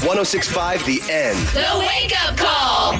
106.5 The End. The Wake Up Call.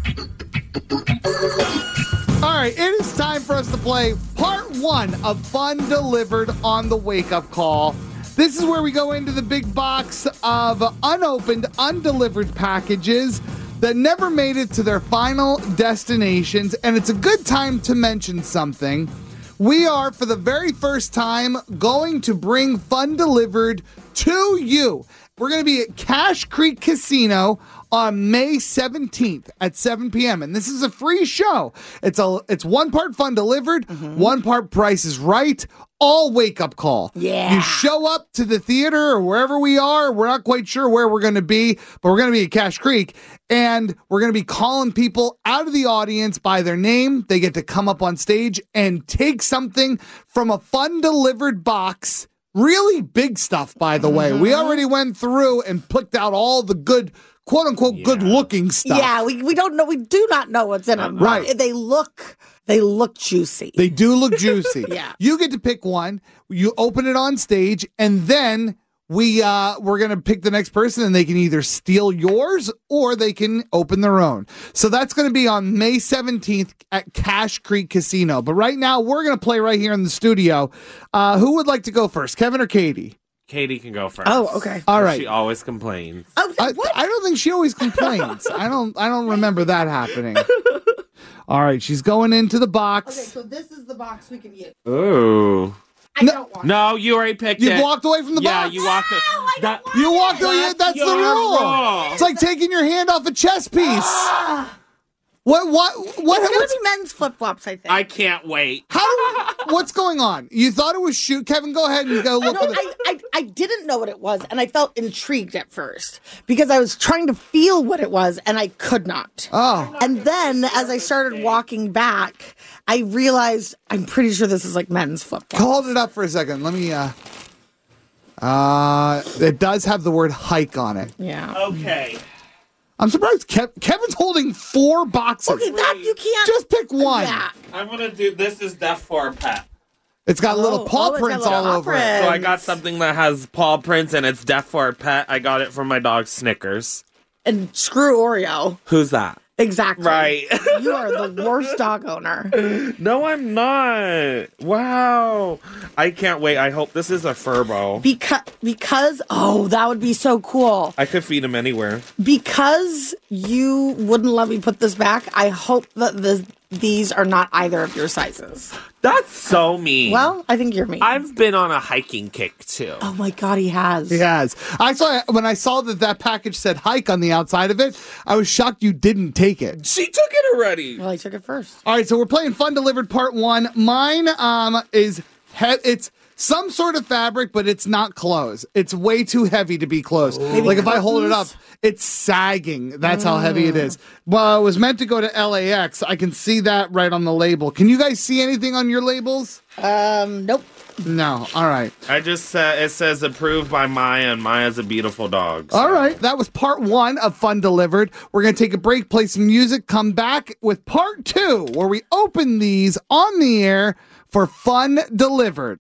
All right, it is time for us to play part 1 of Fun Delivered on the Wake Up Call. This is where we go into the big box of unopened, undelivered packages that never made it to their final destinations, and it's a good time to mention something. We are, for the very first time, going to bring Fun Delivered to you. We're going to be at Cache Creek Casino on May 17th at 7 p.m. And this is a free show. It's one part Fun Delivered, one part Price is Right, all wake-up call. Yeah. You show up to the theater or wherever we are. We're not quite sure where we're going to be, but we're going to be at Cache Creek. And we're going to be calling people out of the audience by their name. They get to come up on stage and take something from a Fun Delivered box. Really big stuff, by the way. We already went through and picked out all the good, quote unquote, good looking stuff. Yeah, we don't know. We do not know what's in them. Right. They look juicy. They do look juicy. Yeah. You get to pick one. You open it on stage, and then we're gonna pick the next person, and they can either steal yours or they can open their own. So that's gonna be on May 17th at Cache Creek Casino. But right now, we're gonna play right here in the studio. Who would like to go first, Kevin or Katie? Katie can go first. Oh, okay. All right. She always complains. Oh, what? I don't think she always complains. I don't remember that happening. All right, she's going into the box. Okay, so this is the box we can use. Ooh. I don't want No, you already picked You it. walked away from the Yeah, box. you walked it. You walked away. That's the your rule. rule. It's like taking your hand off a chess piece. What? It's going to be men's flip-flops, I think. I can't wait. What's going on? You thought it was shoot. Kevin, go ahead and go look for the... I didn't know what it was, and I felt intrigued at first because I was trying to feel what it was, and I could not. Oh. And then, as I started walking back, I realized I'm pretty sure this is like men's flip-flops. Hold it up for a second. Let me... It does have the word hike on it. Yeah. Okay. I'm surprised Kevin's holding 4 boxes. Okay, that you can't... Just pick one. Yeah. I'm going to do, this is Death for a Pet. It's got little paw it's got prints little all paw over it. prints. So I got something that has paw prints and it's Death for a Pet. I got it from my dog Snickers. And screw Oreo. Who's that? Exactly. Right. You are the worst dog owner. No, I'm not. Wow. I can't wait. I hope this is a Furbo. Because that would be so cool. I could feed him anywhere. Because you wouldn't let me put this back, I hope that these are not either of your sizes. That's so mean. Well, I think you're mean. I've been on a hiking kick too. Oh my God, he has. He has. When I saw that package said hike on the outside of it, I was shocked you didn't take it. She took it already. Well, I took it first. All right, so we're playing Fun Delivered Part 1. Mine it's some sort of fabric, but it's not clothes. It's way too heavy to be clothes. Like if I hold it up, it's sagging. That's how heavy it is. Well, it was meant to go to LAX. I can see that right on the label. Can you guys see anything on your labels? Nope. No. All right. I just said it says approved by Maya, and Maya's a beautiful dog. So. All right. That was part 1 of Fun Delivered. We're going to take a break, play some music, come back with part 2, where we open these on the air for Fun Delivered.